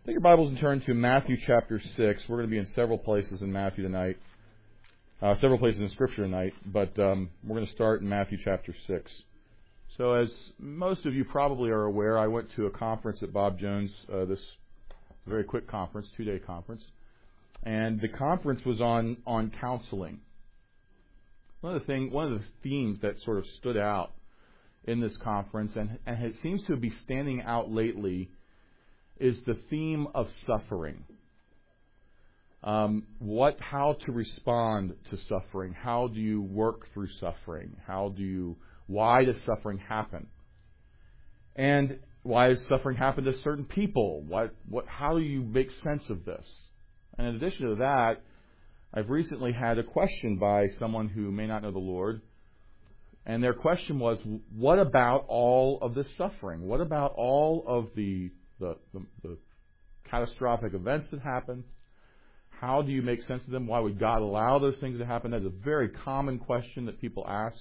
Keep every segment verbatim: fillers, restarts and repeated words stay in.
Take your Bibles and turn to Matthew chapter six. We're going to be in several places in Matthew tonight. Uh, several places in Scripture tonight, but um, we're going to start in Matthew chapter six. So as most of you probably are aware, I went to a conference at Bob Jones, uh, this very quick conference, two-day conference. And the conference was on, on counseling. One of the thing, one of the themes that sort of stood out in this conference, and, and it seems to be standing out lately, is the theme of suffering. Um, what, how to respond to suffering? How do you work through suffering? How do you, why does suffering happen? And why does suffering happen to certain people? What, what, how do you make sense of this? And in addition to that, I've recently had a question by someone who may not know the Lord. And their question was, what about all of this suffering? What about all of the The, the, the catastrophic events that happen? How do you make sense of them? Why would God allow those things to happen? That's a very common question that people ask.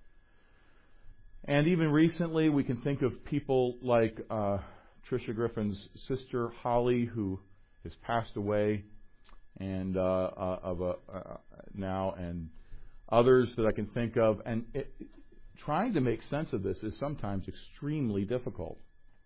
And even recently, we can think of people like uh, Tricia Griffin's sister, Holly, who has passed away and uh, uh, of a, uh, now, and others that I can think of. And it, trying to make sense of this is sometimes extremely difficult.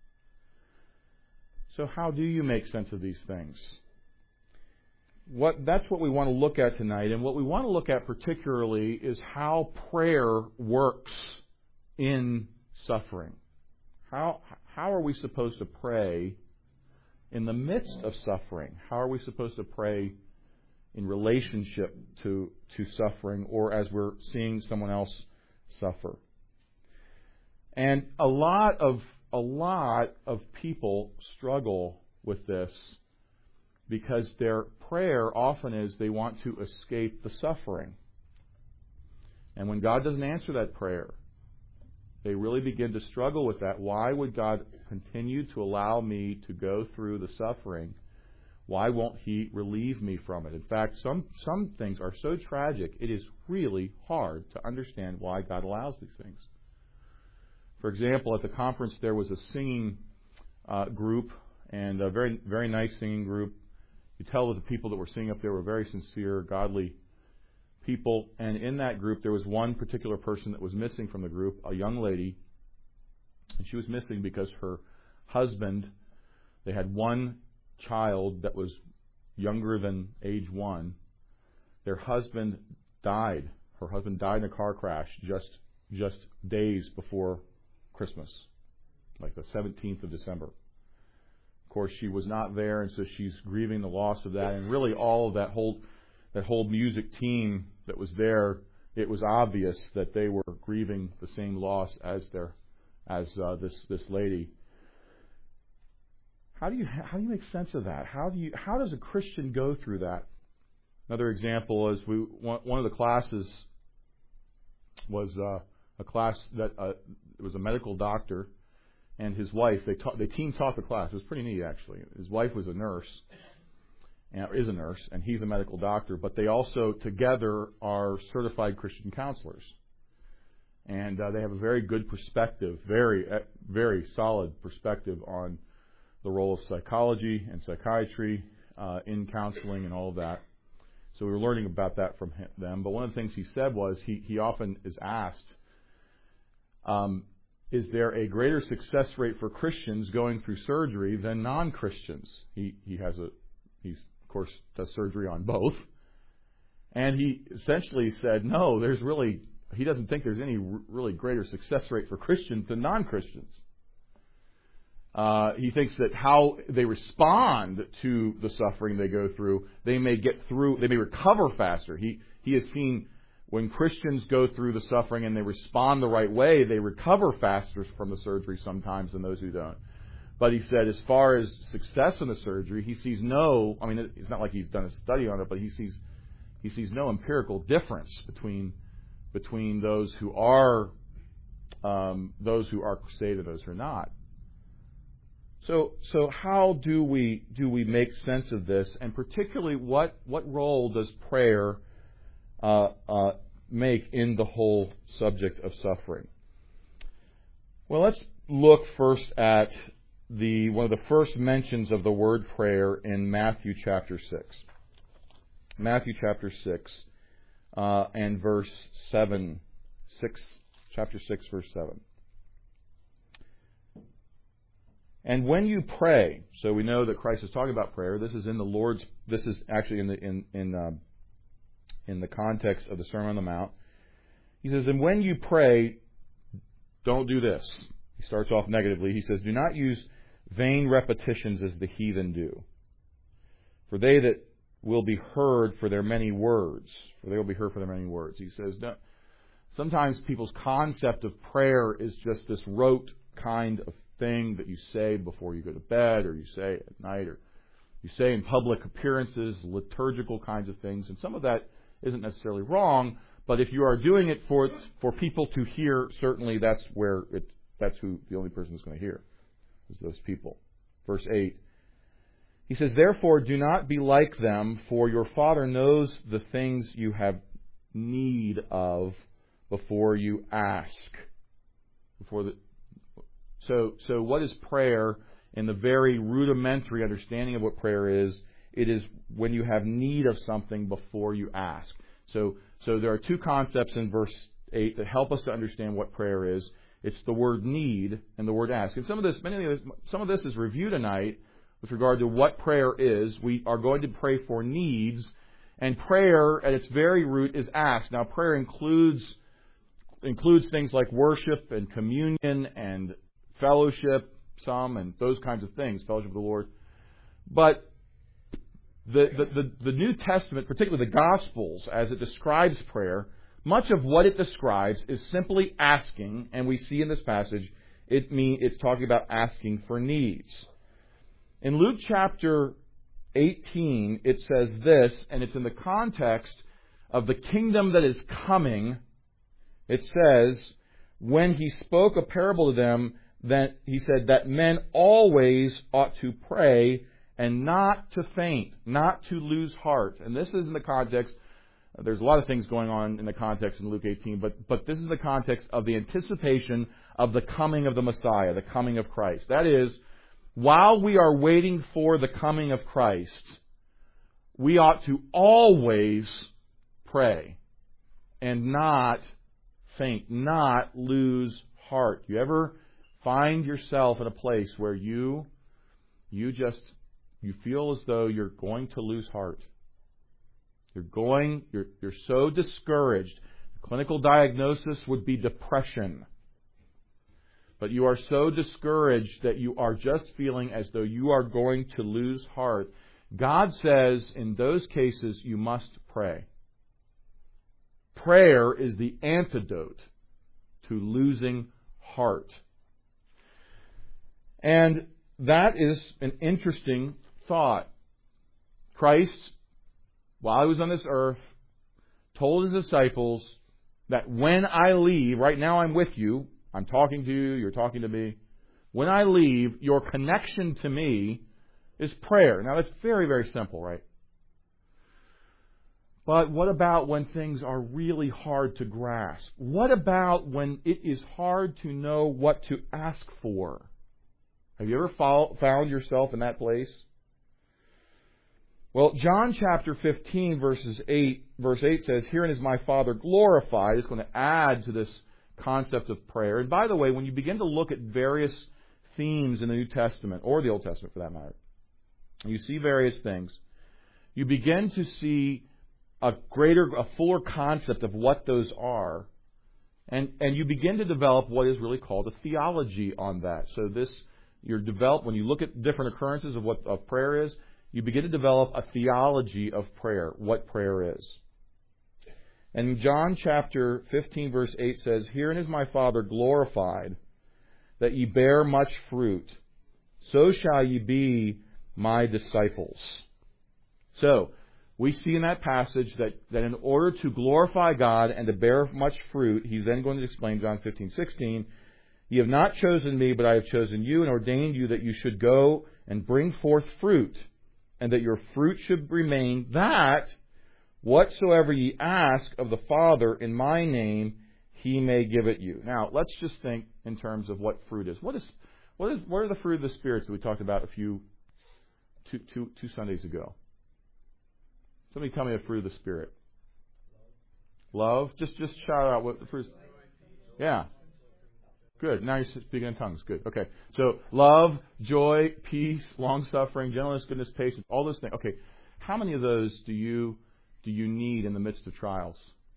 So how do you make sense of these things? What, that's what we want to look at tonight. And what we want to look at particularly is how prayer works in suffering. How, how are we supposed to pray in the midst of suffering? How are we supposed to pray in relationship to, to suffering, or as we're seeing someone else suffer? And a lot of A lot of people struggle with this because their prayer often is they want to escape the suffering. And when God doesn't answer that prayer, they really begin to struggle with that. Why would God continue to allow me to go through the suffering? Why won't He relieve me from it? In fact, some, some things are so tragic, it is really hard to understand why God allows these things. For example, at the conference there was a singing uh, group, and a very very nice singing group. You tell that the people that were singing up there were very sincere, godly people. And in that group there was one particular person that was missing from the group, a young lady. And she was missing because her husband, they had one child that was younger than age one. Their husband died. Her husband died in a car crash just just days before Christmas, like the seventeenth of December. Of course, she was not there, and so she's grieving the loss of that. And really, all of that whole that whole music team that was there, it was obvious that they were grieving the same loss as their as uh, this this lady. How do you how do you make sense of that? How do you how does a Christian go through that? Another example is we one of the classes was uh, a class that. Uh, It was a medical doctor and his wife. They taught, they team taught the class. It was pretty neat, actually. His wife was a nurse, and is a nurse, and he's a medical doctor. But they also together are certified Christian counselors, and uh, they have a very good perspective, very very solid perspective on the role of psychology and psychiatry uh, in counseling and all of that. So we were learning about that from him, them. But one of the things he said was he he often is asked. Um, is there a greater success rate for Christians going through surgery than non-Christians? He he has a he's of course does surgery on both, and he essentially said no. There's really he doesn't think there's any r- really greater success rate for Christians than non-Christians. Uh, he thinks that how they respond to the suffering they go through, they may get through, they may recover faster. He he has seen. When Christians go through the suffering and they respond the right way, they recover faster from the surgery sometimes than those who don't. But he said as far as success in the surgery, he sees no, I mean, it's not like he's done a study on it, but he sees he sees no empirical difference between between those who are um, those who are saved and those who are not. So so how do we do we make sense of this, and particularly what what role does prayer Uh, uh, make in the whole subject of suffering? Well, let's look first at the one of the first mentions of the word prayer in Matthew chapter six. Matthew chapter six uh, and verse seven. Six, chapter six, verse seven. And when you pray, so we know that Christ is talking about prayer. This is in the Lord's. This is actually in the in in uh, in the context of the Sermon on the Mount. He says, "And when you pray, don't do this." He starts off negatively. He says, "Do not use vain repetitions as the heathen do, for they that will be heard for their many words, for they will be heard for their many words." He says, no, sometimes people's concept of prayer is just this rote kind of thing that you say before you go to bed, or you say at night, or you say in public appearances, liturgical kinds of things. And some of that isn't necessarily wrong, but if you are doing it for for people to hear, certainly that's where it that's who the only person is going to hear, is those people. Verse eight. He says, "Therefore do not be like them, for your Father knows the things you have need of before you ask." Before the So, so what is prayer in the very rudimentary understanding of what prayer is? It is when you have need of something before you ask. So, so there are two concepts in verse eight that help us to understand what prayer is. It's the word need and the word ask. And some of this, many of this, some of this is reviewed tonight with regard to what prayer is. We are going to pray for needs, and prayer at its very root is ask. Now, prayer includes includes things like worship and communion and fellowship, some, and those kinds of things, fellowship with the Lord. But the, the, the, the New Testament, particularly the Gospels, as it describes prayer, much of what it describes is simply asking, and we see in this passage, it mean, it's talking about asking for needs. In Luke chapter eighteen, it says this, and it's in the context of the kingdom that is coming. It says, when he spoke a parable to them, that he said that men always ought to pray and not to faint, not to lose heart. And this is in the context, there's a lot of things going on in the context in Luke eighteen, but, but this is the context of the anticipation of the coming of the Messiah, the coming of Christ. That is, while we are waiting for the coming of Christ, we ought to always pray and not faint, not lose heart. You ever find yourself in a place where you you just you feel as though you're going to lose heart? You're going you're you're so discouraged. The clinical diagnosis would be depression. But you are so discouraged that you are just feeling as though you are going to lose heart. God says in those cases you must pray. Prayer is the antidote to losing heart. And that is an interesting thought. Christ, while he was on this earth, told his disciples that when I leave, right now I'm with you, I'm talking to you, you're talking to me. When I leave, your connection to me is prayer. Now that's very, very simple, right? But what about when things are really hard to grasp? What about when it is hard to know what to ask for? Have you ever found yourself in that place? Well, John chapter fifteen, verses eight, verse eight says, "Herein is my Father glorified." It's going to add to this concept of prayer. And by the way, when you begin to look at various themes in the New Testament, or the Old Testament for that matter, you see various things, you begin to see a greater, a fuller concept of what those are, and and you begin to develop what is really called a theology on that. So this, you're develop when you look at different occurrences of what of prayer is, you begin to develop a theology of prayer, what prayer is. And John chapter fifteen, verse eight says, "Herein is my Father glorified, that ye bear much fruit. So shall ye be my disciples." So, we see in that passage that, that in order to glorify God and to bear much fruit, he's then going to explain John fifteen sixteen, "Ye have not chosen me, but I have chosen you and ordained you that you should go and bring forth fruit, and that your fruit should remain, that whatsoever ye ask of the Father in my name, he may give it you." Now, let's just think in terms of what fruit is. What is What is what are the fruit of the spirits that we talked about a few two two two Sundays ago? Somebody tell me a fruit of the Spirit. Love. Just just shout out what the fruit. Yeah. Good. Now you're speaking in tongues. Good. Okay. So love, joy, peace, long suffering, gentleness, goodness, patience, all those things. Okay. How many of those do you do you need in the midst of trials?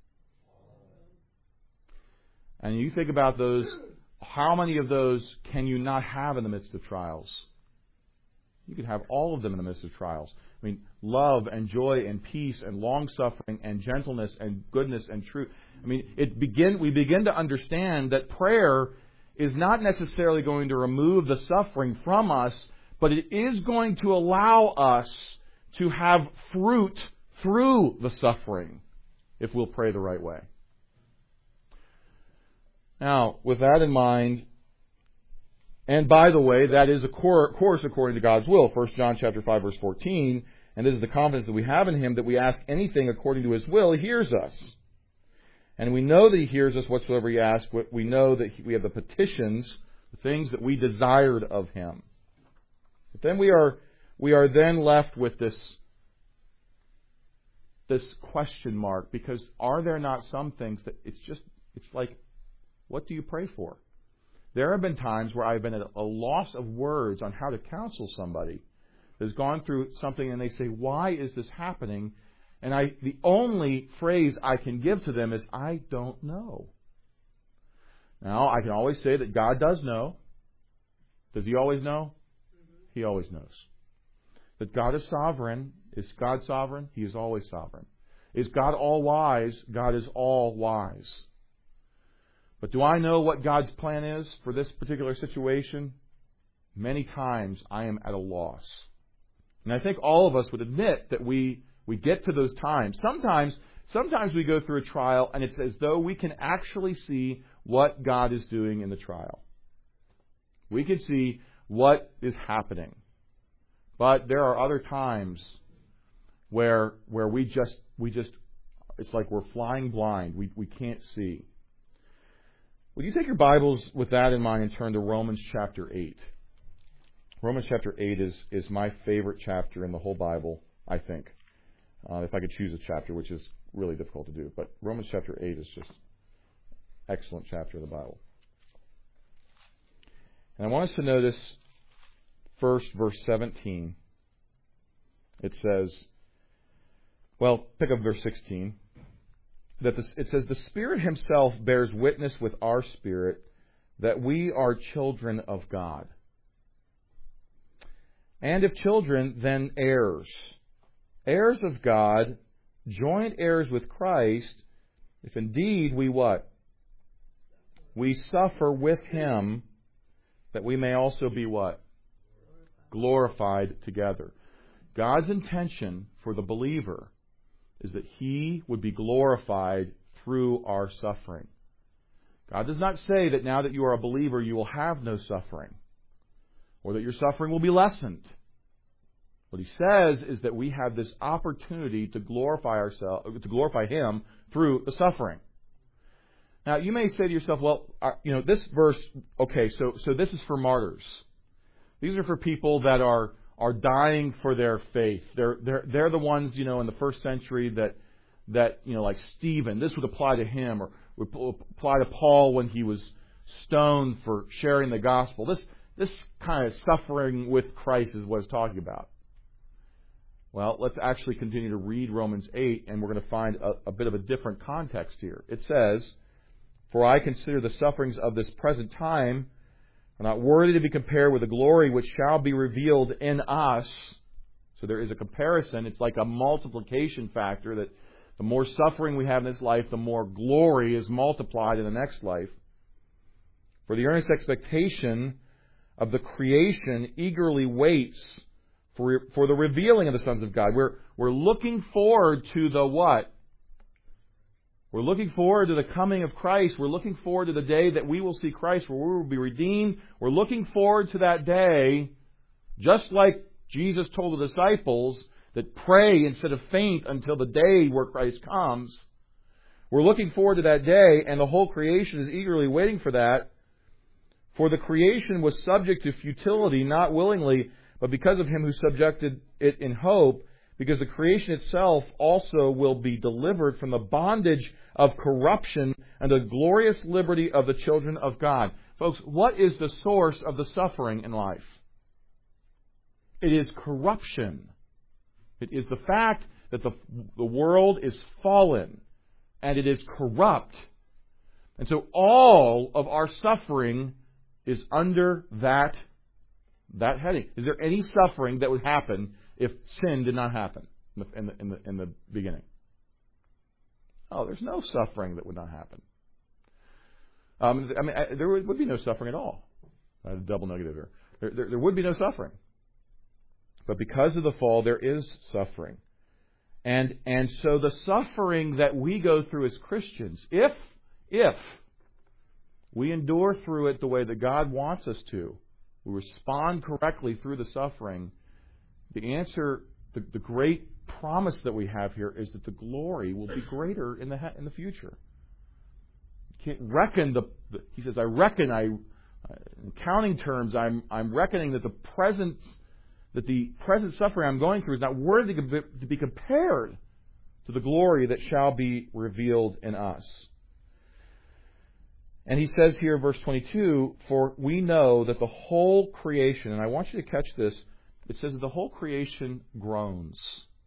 And you think about those, how many of those can you not have in the midst of trials? You can have all of them in the midst of trials. I mean, love and joy and peace and long-suffering and gentleness and goodness and truth. I mean, it begin we begin to understand that prayer is not necessarily going to remove the suffering from us, but it is going to allow us to have fruit through the suffering if we'll pray the right way. Now, with that in mind, and by the way, that is of course according to God's will. First John chapter five, verse fourteen. And this is the confidence that we have in Him, that we ask anything according to His will, He hears us. And we know that He hears us whatsoever we ask. We know that we have the petitions, the things that we desired of Him. But then we are we are then left with this, this question mark, because are there not some things that it's just, it's like, what do you pray for? There have been times where I've been at a loss of words on how to counsel somebody that's gone through something and they say, why is this happening? And I, the only phrase I can give to them is, I don't know. Now, I can always say that God does know. Does He always know? He always knows. That God is sovereign. Is God sovereign? He is always sovereign. Is God all wise? God is all wise. But do I know what God's plan is for this particular situation? Many times I am at a loss. And I think all of us would admit that we, we get to those times. Sometimes, sometimes we go through a trial and it's as though we can actually see what God is doing in the trial. We can see what is happening. But there are other times where where we just we just it's like we're flying blind. We we can't see. Would you take your Bibles with that in mind and turn to Romans chapter eight? Romans chapter eight is, is my favorite chapter in the whole Bible, I think. Uh, if I could choose a chapter, which is really difficult to do. But Romans chapter eight is just an excellent chapter of the Bible. And I want us to notice first verse seventeen. It says, well, pick up verse sixteen. That this, it says, the Spirit Himself bears witness with our spirit that we are children of God. And if children, then heirs. Heirs of God, joint heirs with Christ, if indeed we what? We suffer with Him, that we may also be what? Glorified together. God's intention for the believer is that He would be glorified through our suffering. God does not say that now that you are a believer you will have no suffering, or that your suffering will be lessened. What He says is that we have this opportunity to glorify ourselves, to glorify Him through the suffering. Now you may say to yourself, well, you know, this verse, okay, so so this is for martyrs. These are for people that are are dying for their faith. They're they're they're the ones, you know, in the first century that that you know, like Stephen. This would apply to him, or would apply to Paul when he was stoned for sharing the gospel. This this kind of suffering with Christ is what it's talking about. Well, let's actually continue to read Romans eight, and we're going to find a, a bit of a different context here. It says, "For I consider the sufferings of this present time are not worthy to be compared with the glory which shall be revealed in us." So there is a comparison. It's like a multiplication factor, that the more suffering we have in this life, the more glory is multiplied in the next life. "For the earnest expectation of the creation eagerly waits for, for the revealing of the sons of God." We're, we're looking forward to the what? We're looking forward to the coming of Christ. We're looking forward to the day that we will see Christ, where we will be redeemed. We're looking forward to that day, just like Jesus told the disciples that pray instead of faint until the day where Christ comes. We're looking forward to that day, and the whole creation is eagerly waiting for that. For the creation was subject to futility, not willingly, but because of him who subjected it in hope, because the creation itself also will be delivered from the bondage of corruption and the glorious liberty of the children of God. Folks, what is the source of the suffering in life? It is corruption. It is the fact that the, the world is fallen and it is corrupt. And so all of our suffering is under that, that heading. Is there any suffering that would happen if sin did not happen in the, in the, in the, in the beginning? Oh, there's no suffering that would not happen. Um, I mean, I, there would, would be no suffering at all. I had a double negative here. There, there, there would be no suffering. But because of the fall, there is suffering. And and so the suffering that we go through as Christians, if, if we endure through it the way that God wants us to, we respond correctly through the suffering, the answer, the, the great promise that we have here is that the glory will be greater in the in the future. You can't reckon the, the he says, I reckon, I, in counting terms, I'm I'm reckoning that the present that the present suffering I'm going through is not worthy to be compared to the glory that shall be revealed in us. And he says here, verse twenty-two, for we know that the whole creation, and I want you to catch this, it says that the whole creation groans.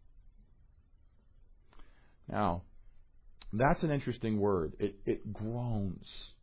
Now, that's an interesting word. It, it groans.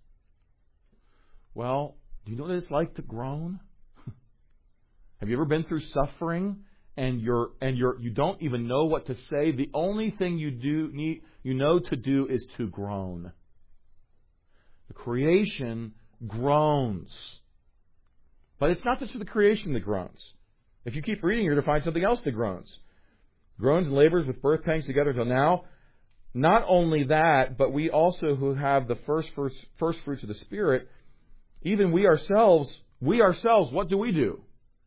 Well, do you know what it's like to groan? Have you ever been through suffering and you're and you're you don't even know what to say? The only thing you do need you know to do is to groan. The creation groans. But it's not just for the creation that groans. If you keep reading, you're going to find something else that groans. Groans and labors with birth pangs together until now. Not only that, but we also who have the first, first first fruits of the Spirit, even we ourselves, we ourselves, what do we do?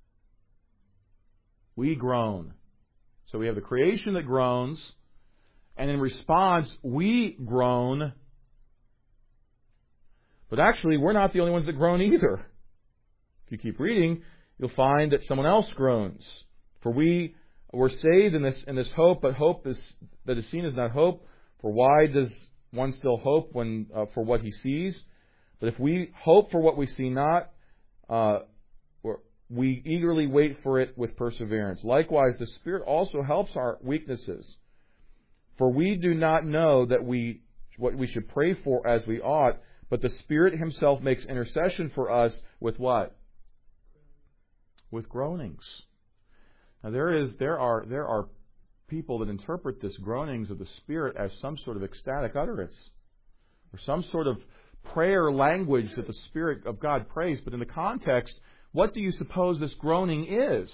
We groan. So we have the creation that groans, and in response, we groan. But actually, we're not the only ones that groan either. If you keep reading, you'll find that someone else groans. For we were saved in this in this hope, but hope is, that is seen is not hope. For why does one still hope when uh, for what he sees? But if we hope for what we see not, uh, we eagerly wait for it with perseverance. Likewise, the Spirit also helps our weaknesses. For we do not know that we what we should pray for as we ought, but the Spirit Himself makes intercession for us with what? With groanings. Now there is there are there are people that interpret this groanings of the Spirit as some sort of ecstatic utterance, or some sort of prayer language that the Spirit of God prays. But in the context, what do you suppose this groaning is?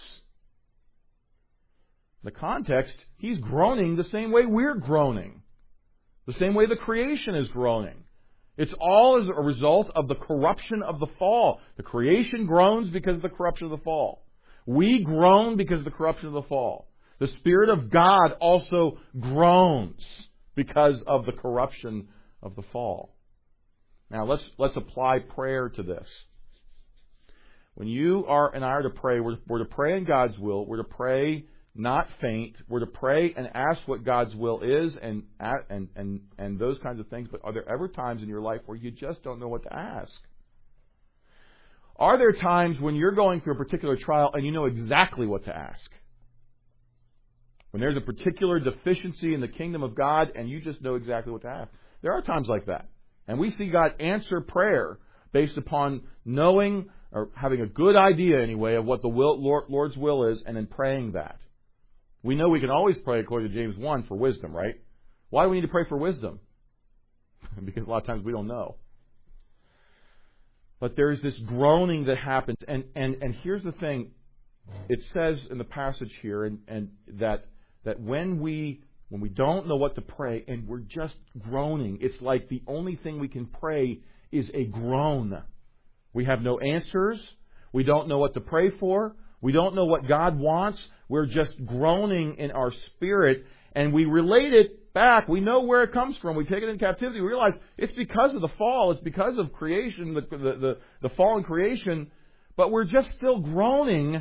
The context, He's groaning the same way we're groaning. The same way the creation is groaning. It's all as a result of the corruption of the fall. The creation groans because of the corruption of the fall. We groan because of the corruption of the fall. The Spirit of God also groans because of the corruption of the fall. Now let's let's apply prayer to this. When you are and I are to pray, we're, we're to pray in God's will. We're to pray, not faint. We're to pray and ask what God's will is and and and and those kinds of things. But are there ever times in your life where you just don't know what to ask? Are there times when you're going through a particular trial and you know exactly what to ask? When there's a particular deficiency in the kingdom of God and you just know exactly what to ask. There are times like that. And we see God answer prayer based upon knowing or having a good idea anyway of what the will, Lord, Lord's will is, and then praying that. We know we can always pray according to James one for wisdom, right? Why do we need to pray for wisdom? Because a lot of times we don't know. But there's this groaning that happens, and, and, and here's the thing. It says in the passage here and, and that that when we when we don't know what to pray and we're just groaning, it's like the only thing we can pray is a groan. We have no answers. We don't know what to pray for. We don't know what God wants. We're just groaning in our spirit. And we relate it back. We know where it comes from. We take it in captivity. We realize it's because of the fall. It's because of creation, the, the, the, the fallen creation. But we're just still groaning.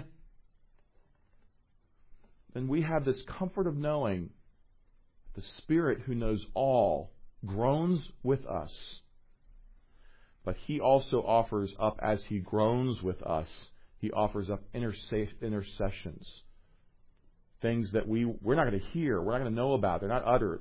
And we have this comfort of knowing the Spirit who knows all groans with us. But He also offers up, as He groans with us, He offers up intercessions. Things that we, we're not going to hear, we're not going to know about, they're not uttered.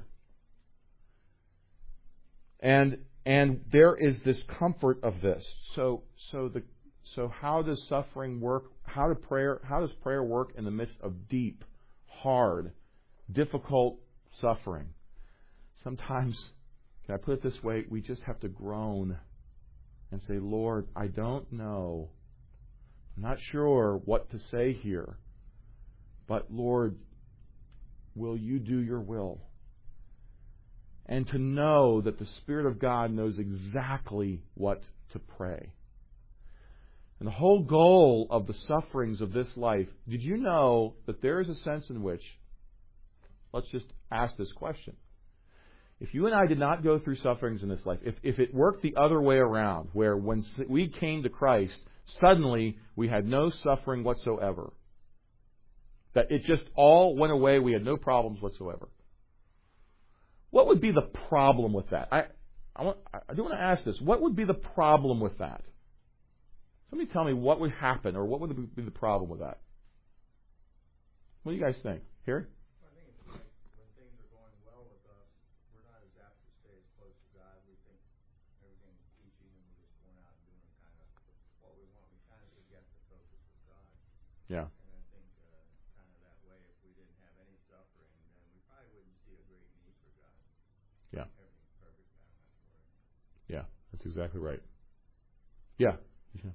And and there is this comfort of this. So so the so how does suffering work? How do prayer how does prayer work in the midst of deep, hard, difficult suffering? Sometimes, can I put it this way, we just have to groan and say, Lord, I don't know. I'm not sure what to say here. But Lord, will you do your will? And to know that the Spirit of God knows exactly what to pray. And the whole goal of the sufferings of this life, did you know that there is a sense in which, let's just ask this question. If you and I did not go through sufferings in this life, if, if it worked the other way around, where when we came to Christ, suddenly we had no suffering whatsoever, that it just all went away, we had no problems whatsoever, what would be the problem with that? I I, want, I do want to ask this. What would be the problem with that? Somebody tell me what would happen, or what would be the problem with that? What do you guys think? Here? I think it's like when things are going well with us, we're not as apt to stay as close to God. We think everything is peachy and we're just going out and doing kind of what we want. We kind of forget the focus of God. Yeah. And I think uh, kind of that way, if we didn't have any suffering, then we probably wouldn't see a great need for God. Yeah. Everything's perfect balance for it. Yeah, that's exactly right. Yeah. yeah.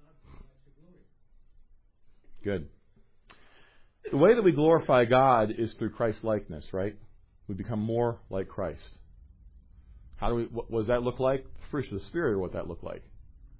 Good. The way that we glorify God is through Christ's likeness, right? We become more like Christ. How do we? What, what does that look like? The fruit of the Spirit, or what that look like?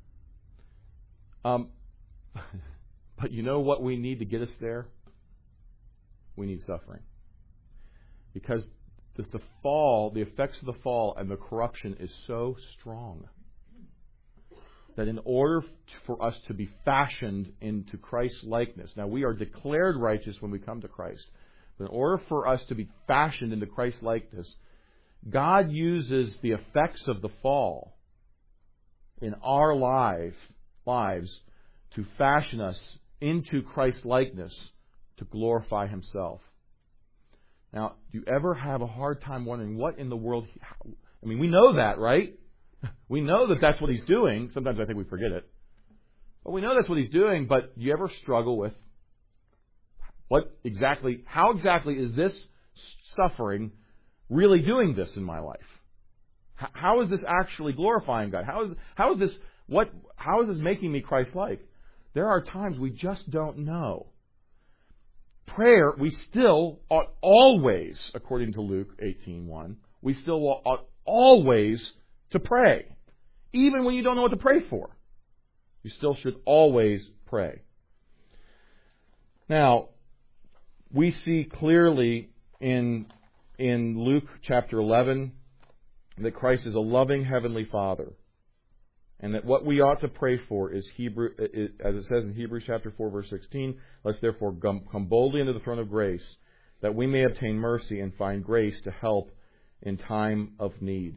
Um, but you know what we need to get us there? We need suffering, because the, the fall, the effects of the fall, and the corruption is so strong that in order for us to be fashioned into Christ's likeness, now we are declared righteous when we come to Christ, but in order for us to be fashioned into Christ's likeness, God uses the effects of the fall in our life, lives to fashion us into Christ's likeness to glorify Himself. Now, do you ever have a hard time wondering what in the world... I mean, we know that, right? We know that that's what He's doing. Sometimes I think we forget it. But we know that's what He's doing, but do you ever struggle with what exactly, how exactly is this suffering really doing this in my life? How is this actually glorifying God? How is, how is this, what, how is this making me Christ-like? There are times we just don't know. Prayer, we still ought always, according to Luke eighteen one, we still ought always to pray. Even when you don't know what to pray for, you still should always pray. Now, we see clearly in, in Luke chapter eleven that Christ is a loving heavenly Father, and that what we ought to pray for is Hebrew, as it says in Hebrews chapter four, verse sixteen, let's therefore come boldly into the throne of grace, that we may obtain mercy and find grace to help in time of need.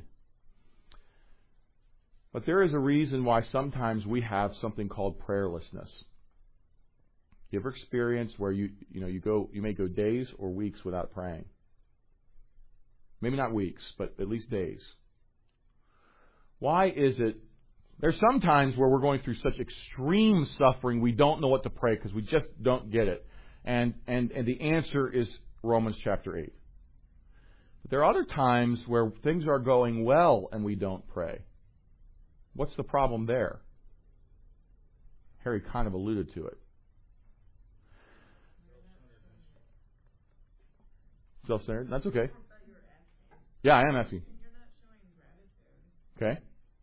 But there is a reason why sometimes we have something called prayerlessness. You ever experienced where you you know you go you may go days or weeks without praying? Maybe not weeks, but at least days. Why is it? There's some times where we're going through such extreme suffering we don't know what to pray because we just don't get it. And and and the answer is Romans chapter eight. But there are other times where things are going well and we don't pray. What's the problem there? Harry kind of alluded to it. Self-centered? That's okay. Yeah, I am asking. You're not showing gratitude. Okay.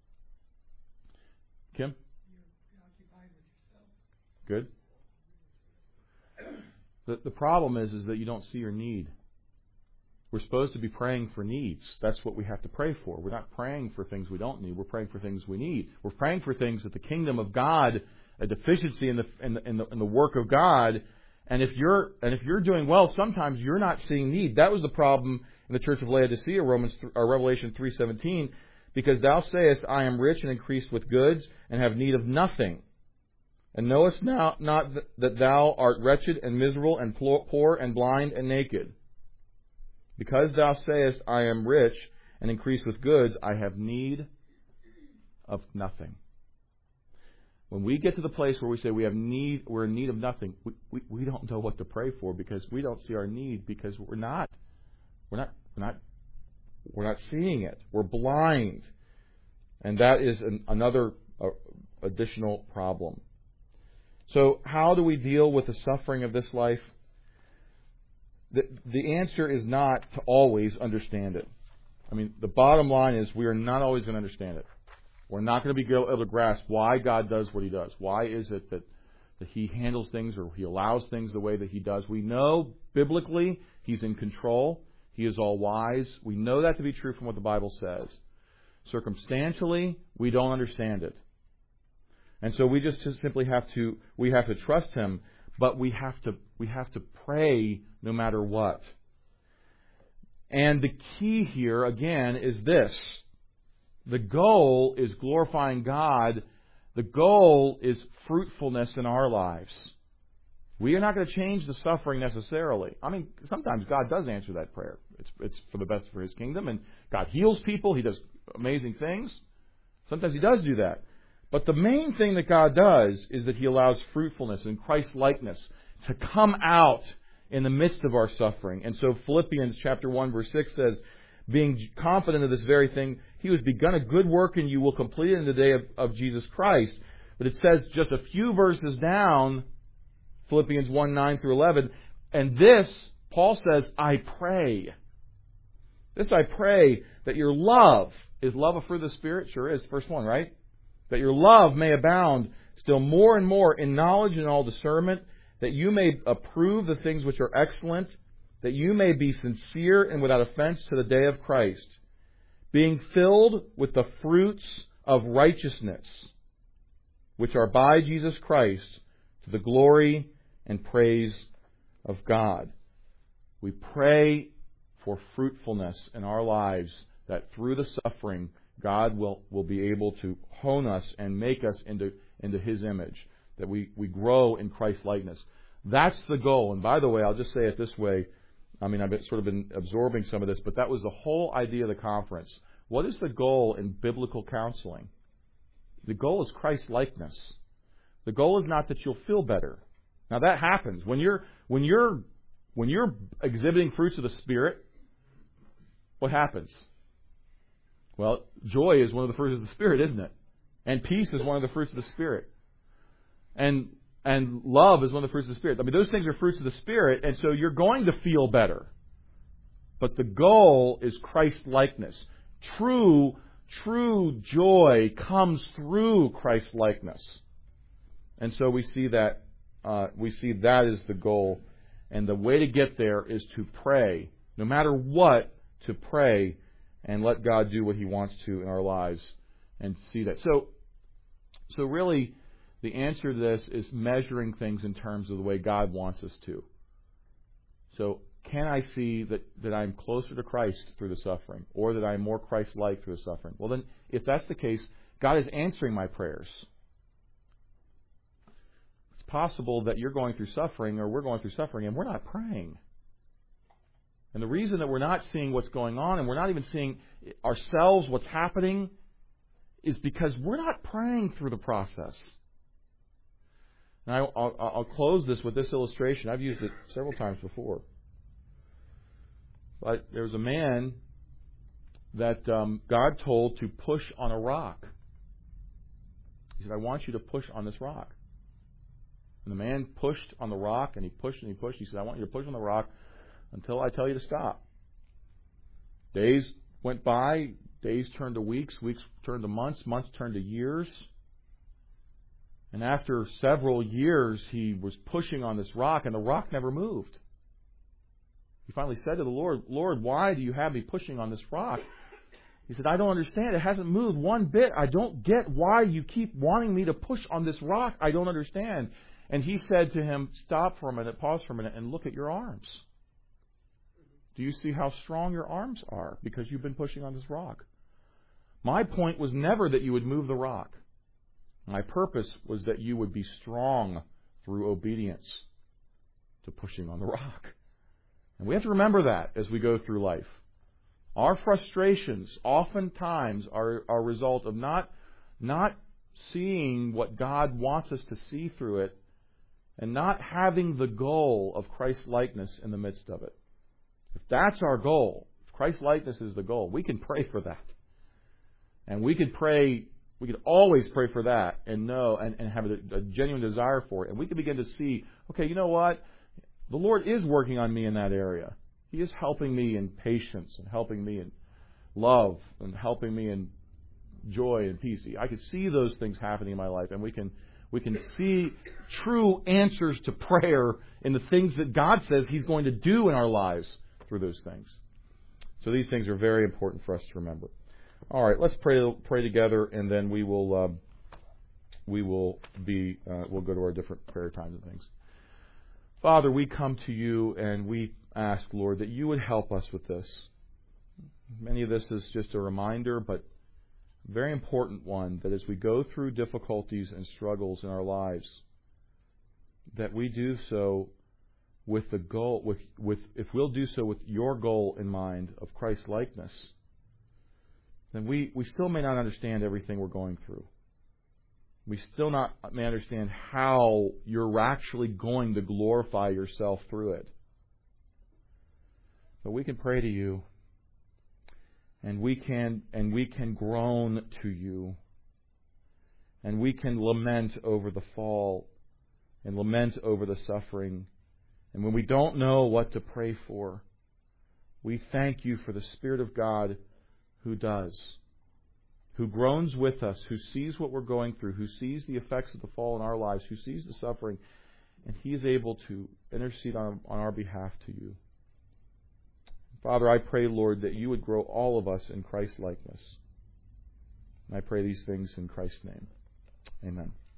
Kim? You're preoccupied with yourself. Good. The, the problem is, is that you don't see your need. We're supposed to be praying for needs. That's what we have to pray for. We're not praying for things we don't need. We're praying for things we need. We're praying for things that the kingdom of God, a deficiency in the in the, in the, in the work of God. And if you're and if you're doing well, sometimes you're not seeing need. That was the problem in the church of Laodicea, Romans or Revelation three seventeen, because thou sayest, I am rich and increased with goods, and have need of nothing. And knowest now not that thou art wretched and miserable and poor and blind and naked. Because thou sayest, I am rich and increased with goods, I have need of nothing. When we get to the place where we say we have need, we're in need of nothing, we, we, we don't know what to pray for because we don't see our need because we're not, we're not, we're not, we're not seeing it. We're blind, and that is an, another uh, additional problem. So, how do we deal with the suffering of this life? The, the answer is not to always understand it. I mean, the bottom line is we are not always going to understand it. We're not going to be able to grasp why God does what He does. Why is it that, that He handles things or He allows things the way that He does? We know biblically He's in control. He is all wise. We know that to be true from what the Bible says. Circumstantially, we don't understand it. And so we just simply have to we have to trust Him, but we have to we have to pray no matter what. And the key here again is this. The goal is glorifying God. The goal is fruitfulness in our lives. We are not going to change the suffering necessarily. I mean, sometimes God does answer that prayer. It's it's for the best for His kingdom, and God heals people. He does amazing things. Sometimes He does do that. But the main thing that God does is that He allows fruitfulness and Christ-likeness to come out in the midst of our suffering. And so Philippians chapter one verse six says, being confident of this very thing, He who has begun a good work in you will complete it in the day of, of Jesus Christ. But it says just a few verses down, Philippians one, nine through eleven, and this, Paul says, I pray. This I pray, that your love, is love a fruit of the Spirit? Sure is, first one, right? That your love may abound still more and more in knowledge and all discernment, that you may approve the things which are excellent, that you may be sincere and without offense to the day of Christ, being filled with the fruits of righteousness, which are by Jesus Christ, to the glory and praise of God. We pray for fruitfulness in our lives, that through the suffering, God will, will be able to hone us and make us into, into His image, that we, we grow in Christ's likeness. That's the goal. And by the way, I'll just say it this way. I mean, I've been, sort of been absorbing some of this, but that was the whole idea of the conference. What is the goal in biblical counseling? The goal is Christ's likeness. The goal is not that you'll feel better. Now that happens. When you're, when you're, when you're exhibiting fruits of the Spirit, what happens? Well, joy is one of the fruits of the Spirit, isn't it? And peace is one of the fruits of the Spirit. And and love is one of the fruits of the Spirit. I mean, those things are fruits of the Spirit, and so you're going to feel better. But the goal is Christ-likeness. True, true joy comes through Christ-likeness. And so we see that uh, we see that is the goal. And the way to get there is to pray. No matter what, to pray and let God do what He wants to in our lives and see that. So, so really, the answer to this is measuring things in terms of the way God wants us to. So, can I see that, that I'm closer to Christ through the suffering, or that I'm more Christ-like through the suffering? Well, then, if that's the case, God is answering my prayers. It's possible that you're going through suffering, or we're going through suffering, and we're not praying. And the reason that we're not seeing what's going on, and we're not even seeing ourselves, what's happening, is because we're not praying through the process. And I, I'll, I'll close this with this illustration. I've used it several times before. But there was a man that um, God told to push on a rock. He said, I want you to push on this rock. And the man pushed on the rock, and he pushed and he pushed. He said, I want you to push on the rock until I tell you to stop. Days went by. Days turned to weeks. Weeks turned to months. Months turned to years. And after several years, he was pushing on this rock, and the rock never moved. He finally said to the Lord, Lord, why do you have me pushing on this rock? He said, I don't understand. It hasn't moved one bit. I don't get why you keep wanting me to push on this rock. I don't understand. And he said to him, stop for a minute, pause for a minute, and look at your arms. Do you see how strong your arms are because you've been pushing on this rock? My point was never that you would move the rock. My purpose was that you would be strong through obedience to pushing on the rock. And we have to remember that as we go through life. Our frustrations oftentimes are a result of not, not seeing what God wants us to see through it and not having the goal of Christ-likeness in the midst of it. If that's our goal, if Christ-likeness is the goal, we can pray for that. And we could pray, we could always pray for that and know and, and have a, a genuine desire for it. And we can begin to see, okay, you know what? The Lord is working on me in that area. He is helping me in patience and helping me in love and helping me in joy and peace. I can see those things happening in my life, and we can we can see true answers to prayer in the things that God says He's going to do in our lives through those things. So these things are very important for us to remember. All right, let's pray pray together, and then we will uh, we will be uh, we'll go to our different prayer times and things. Father, we come to you and we ask, Lord, that you would help us with this. Many of this is just a reminder, but a very important one, that as we go through difficulties and struggles in our lives, that we do so with the goal, with, with if we'll do so with your goal in mind of Christ-likeness, then we, we still may not understand everything we're going through. We still not may understand how you're actually going to glorify yourself through it. But we can pray to you, and we can and we can groan to you, and we can lament over the fall and lament over the suffering. And when we don't know what to pray for, we thank you for the Spirit of God who does, who groans with us, who sees what we're going through, who sees the effects of the fall in our lives, who sees the suffering, and He is able to intercede on, on our behalf to you. Father, I pray, Lord, that you would grow all of us in Christ-likeness. And I pray these things in Christ's name. Amen.